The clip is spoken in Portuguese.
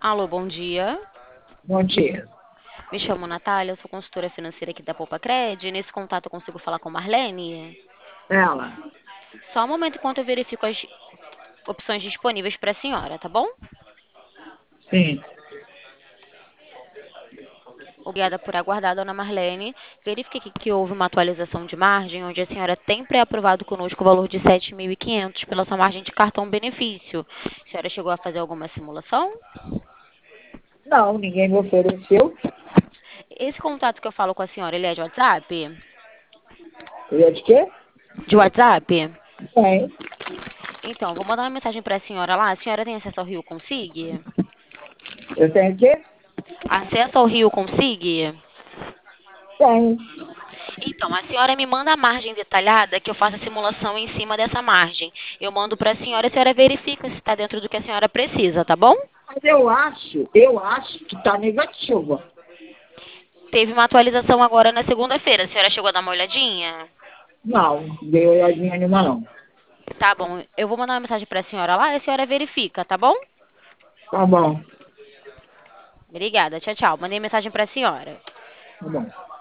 Alô, bom dia. Bom dia. Me chamo Natália, eu sou consultora financeira aqui da Poupa Cred. Nesse contato eu consigo falar com Marlene? Ela? Só um momento enquanto eu verifico as opções disponíveis para a senhora, tá bom? Sim. Obrigada por aguardar, dona Marlene. Verifique que houve uma atualização de margem, onde a senhora tem pré-aprovado conosco o valor de 7.500 pela sua margem de cartão benefício. A senhora chegou a fazer alguma simulação? Não, ninguém me ofereceu. Esse contato que eu falo com a senhora, ele é de WhatsApp? Ele é de quê? De WhatsApp? Tem. Então, vou mandar uma mensagem para a senhora lá. A senhora tem acesso ao Rio Consigue? Eu tenho o quê? Acesso ao Rio Consigue? Tem. Então, a senhora me manda a margem detalhada que eu faço a simulação em cima dessa margem. Eu mando para a senhora verifica se está dentro do que a senhora precisa, tá bom? Mas eu acho que está negativa. Teve uma atualização agora na segunda-feira. A senhora chegou a dar uma olhadinha? Não, dei olhadinha nenhuma não. Tá bom. Eu vou mandar uma mensagem para a senhora lá e a senhora verifica, tá bom? Tá bom, Obrigada. Tchau, tchau. Mandei mensagem para a senhora. tá bom.